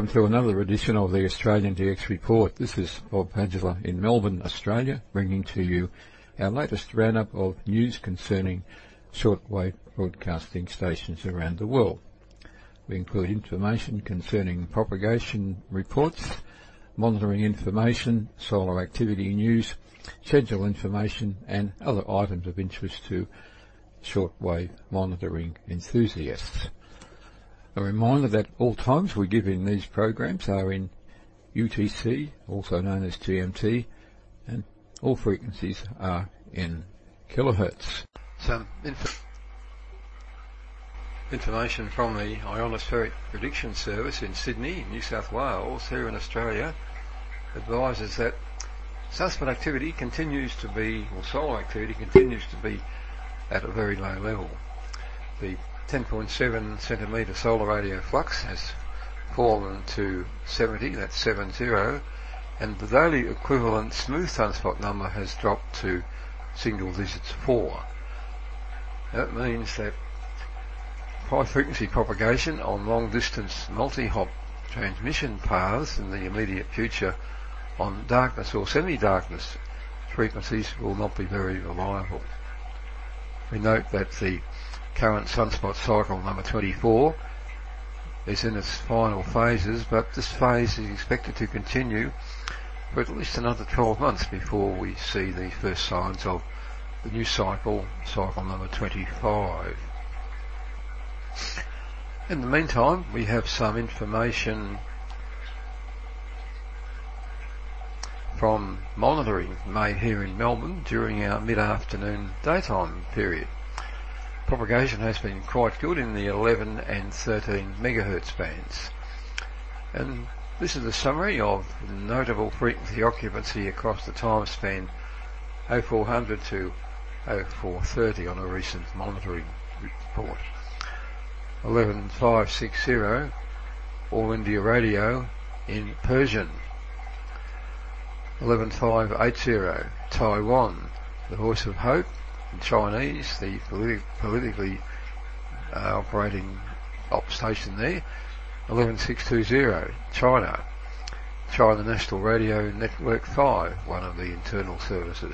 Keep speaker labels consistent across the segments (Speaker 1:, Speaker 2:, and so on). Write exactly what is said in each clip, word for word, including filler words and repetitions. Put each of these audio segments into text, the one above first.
Speaker 1: welcome to another edition of the Australian D X Report. This is Bob Padula in Melbourne, Australia, bringing to you our latest roundup of news concerning shortwave broadcasting stations around the world. We include information concerning propagation reports, monitoring information, solar activity news, schedule information and other items of interest to shortwave monitoring enthusiasts. A reminder that all times we give in these programs are in U T C, also known as G M T, and all frequencies are in kilohertz. Some inf- information from the Ionospheric Prediction Service in Sydney, New South Wales, here in Australia, advises that sunspot activity continues to be, or solar activity continues to be at a very low level. The ten point seven centimetre solar radio flux has fallen to seventy, that's seven zero, and the daily equivalent smooth sunspot number has dropped to single digits four. That means that high frequency propagation on long distance multi-hop transmission paths in the immediate future on darkness or semi-darkness frequencies will not be very reliable. We note that the current sunspot cycle number twenty-four is in its final phases, but this phase is expected to continue for at least another twelve months before we see the first signs of the new cycle, cycle number twenty-five. In the meantime, we have some information from monitoring made here in Melbourne during our mid-afternoon daytime period. Propagation has been quite good in the eleven and thirteen megahertz bands, and this is a summary of notable frequency occupancy across the time span oh four hundred to oh four thirty on a recent monitoring report. eleven five sixty All India Radio in Persian. eleven five eighty Taiwan, the Voice of Hope in Chinese, the politi- politically uh, operating op station there. eleven six twenty China, China National Radio Network five, one of the internal services.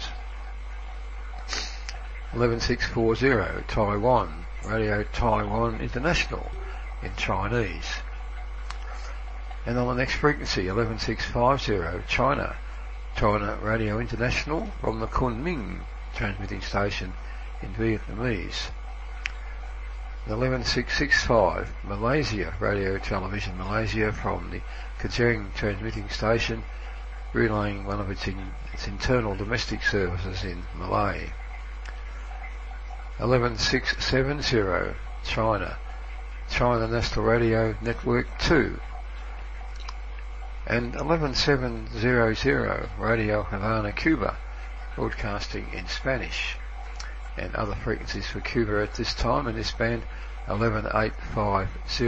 Speaker 1: eleven six forty Taiwan, Radio Taiwan International in Chinese. And on the next frequency, eleven six fifty China, China Radio International from the Kunming transmitting station in Vietnamese. eleven six sixty-five Malaysia Radio Television Malaysia from the Kajang transmitting station, relaying one of its, in, its internal domestic services in Malay. eleven six seventy China, China National Radio Network two, and eleven seven hundred Radio Havana, Cuba, broadcasting in Spanish, and other frequencies for Cuba at this time in this band, eleven eight fifty.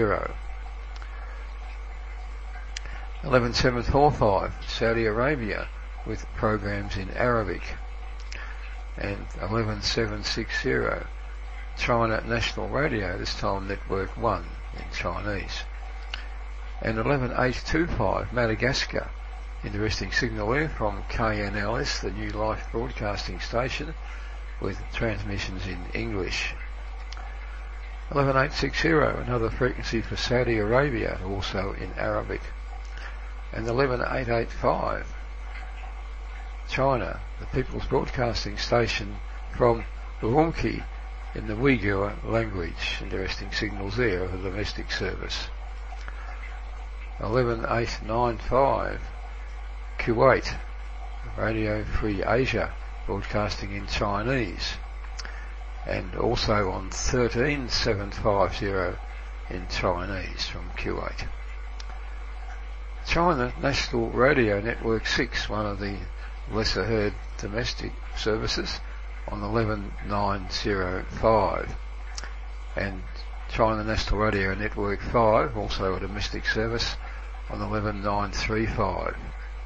Speaker 1: eleven seven forty-five Saudi Arabia with programs in Arabic, and eleven seven sixty China National Radio, this time Network one in Chinese, and eleven eight twenty-five Madagascar, interesting signal there from K N L S, the New Life broadcasting station, with transmissions in English. eleven eight sixty, another frequency for Saudi Arabia, also in Arabic, and eleven eight eighty-five China, the People's Broadcasting Station from Urumqi in the Uyghur language, interesting signals there of the domestic service. eleven eight ninety-five Kuwait, Radio Free Asia, broadcasting in Chinese, and also on thirteen seven fifty in Chinese from Kuwait. China National Radio Network six, one of the lesser heard domestic services, on eleven nine oh five, and China National Radio Network five, also a domestic service, on eleven nine thirty-five.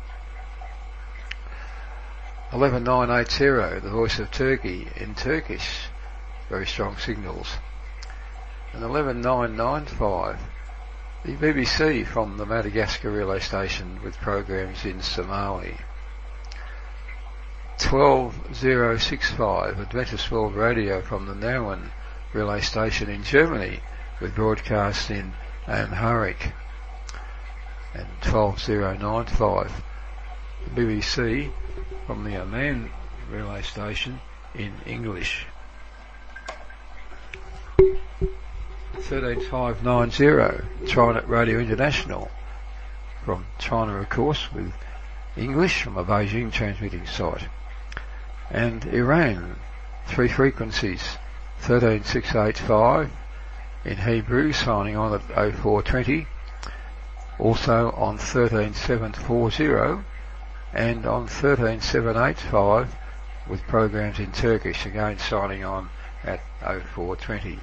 Speaker 1: eleven nine eighty, the Voice of Turkey in Turkish, very strong signals, and eleven nine ninety-five The B B C from the Madagascar relay station with programs in Somali. twelve oh sixty-five Adventist World Radio from the Nauen relay station in Germany with broadcasts in Amharic. And twelve oh ninety-five the B B C from the Oman relay station in English. thirteen five ninety Trinet Radio International from China, of course, with English from a Beijing transmitting site. And Iran, three frequencies, thirteen six eighty-five in Hebrew, signing on at oh four twenty, also on thirteen seven forty and on thirteen seven eighty-five with programs in Turkish, again signing on at oh four twenty.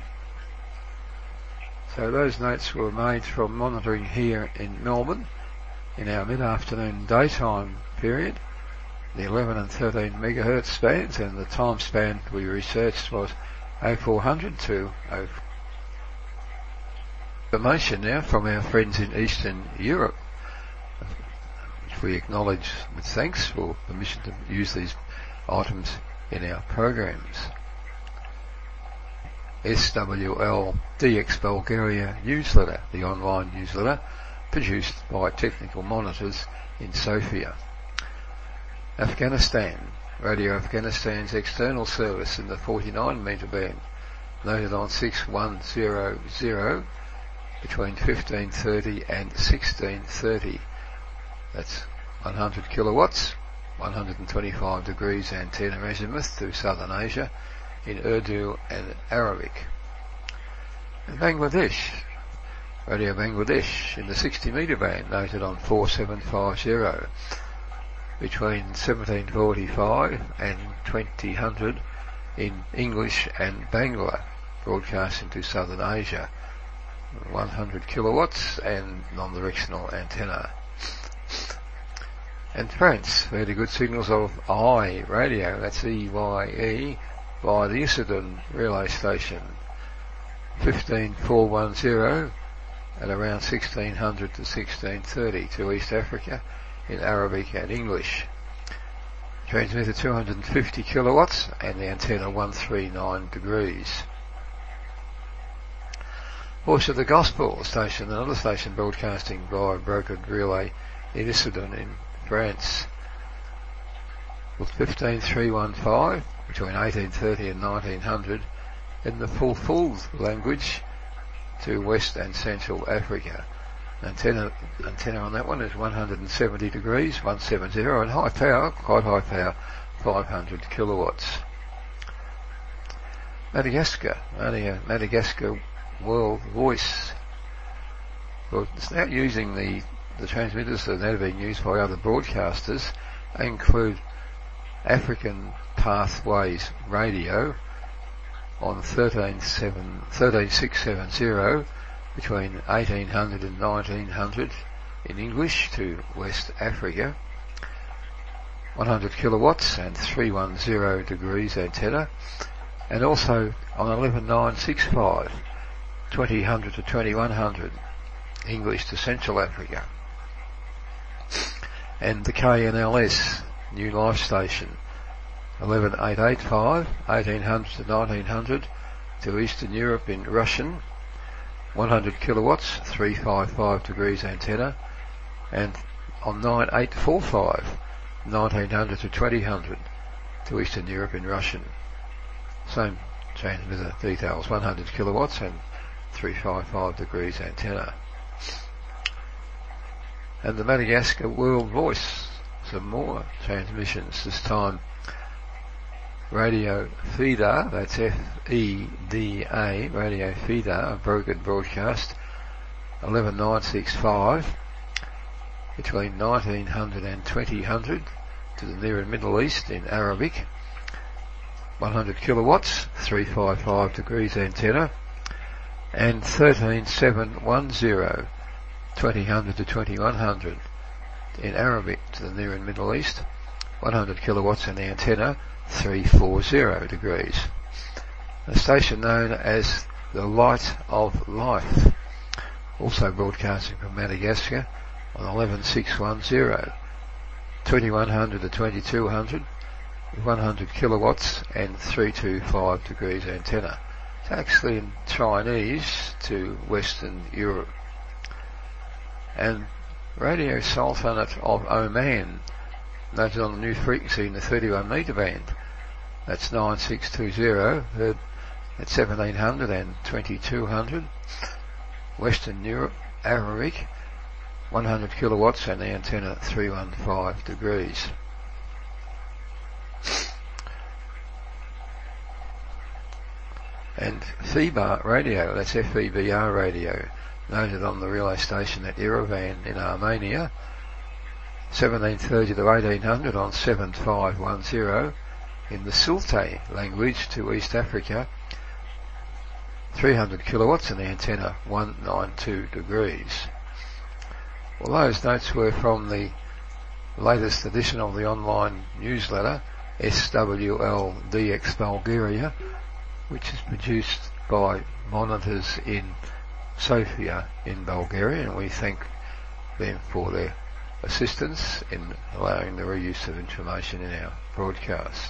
Speaker 1: So those notes were made from monitoring here in Melbourne in our mid-afternoon daytime period, the eleven and thirteen megahertz spans, and the time span we researched was oh four hundred to oh. Information now from our friends in Eastern Europe, which we acknowledge with thanks for permission to use these items in our programs. S W L D X Bulgaria newsletter, the online newsletter produced by Technical Monitors in Sofia. Afghanistan, Radio Afghanistan's external service in the forty-nine metre band, noted on six one zero zero between fifteen thirty and sixteen thirty. That's one hundred kilowatts, one hundred twenty-five degrees antenna azimuth to Southern Asia in Urdu and Arabic. And Bangladesh, Radio Bangladesh in the sixty metre band, noted on four seven five zero between seventeen forty-five and twenty hundred in English and Bangla, broadcasting to Southern Asia, one hundred kilowatts and non-directional antenna. And France, very good signals of I radio, that's E Y E, by the Isidun relay station, fifteen four ten at around sixteen hundred to sixteen thirty to East Africa in Arabic and English. Transmitter two hundred fifty kilowatts and the antenna one thirty-nine degrees. Voice of the Gospel station, another station broadcasting via brokered relay in Isidun in France, with fifteen three fifteen between eighteen thirty and nineteen hundred in the Fulfulde language to West and Central Africa. Antenna antenna on that one is one hundred seventy degrees, one seventy, and high power, quite high power, five hundred kilowatts. Madagascar, Radio Madagascar World Voice. Well, it's now using the, the transmitters that are now being used by other broadcasters. They include African Pathways Radio on thirteen six seventy between eighteen hundred and nineteen hundred in English to West Africa, one hundred kilowatts and three ten degrees antenna, and also on eleven nine sixty-five, twenty hundred to twenty-one hundred English to Central Africa, and the K N L S New Life Station, eleven eight eighty-five, eighteen hundred to nineteen hundred to Eastern Europe in Russian, one hundred kilowatts, three fifty-five degrees antenna, and on nine eight forty-five, nineteen hundred to twenty hundred to Eastern Europe in Russian. Same transmitter details, one hundred kilowatts and three fifty-five degrees antenna. And the Madagascar World Voice, some more transmissions, this time Radio Feeder, that's F E D A, Radio Feeder, a brokered broadcast, eleven nine sixty-five between nineteen hundred and twenty hundred to the Near and Middle East in Arabic, one hundred kilowatts, three fifty-five degrees antenna, and thirteen seven ten, twenty hundred to twenty-one hundred in Arabic to the Near and Middle East, one hundred kilowatts and the antenna three forty degrees. A station known as the Light of Life also broadcasting from Madagascar on eleven six one zero, twenty-one hundred to twenty-two hundred, one hundred kilowatts and three two five degrees antenna. It's actually in Chinese to Western Europe. And Radio Sultanate of Oman, noted on the new frequency in the thirty-one metre band. That's nine six two zero, heard at seventeen hundred and twenty-two hundred. Western Europe, Arabic, one hundred kilowatts and the antenna three one five degrees. And FEBAR radio, that's F E B R radio, noted on the relay station at Yerevan in Armenia, seventeen thirty to eighteen hundred on seven five one zero, in the Sulte language to East Africa, three hundred kilowatts and the antenna one ninety-two degrees. Well, those notes were from the latest edition of the online newsletter, S W L D X Bulgaria, which is produced by monitors in Sofia in Bulgaria, and we thank them for their assistance in allowing the reuse of information in our broadcast.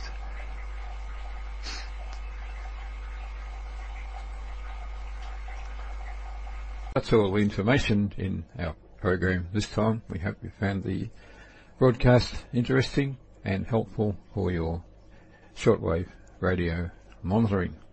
Speaker 1: That's all the information in our program this time. We hope you found the broadcast interesting and helpful for your shortwave radio monitoring.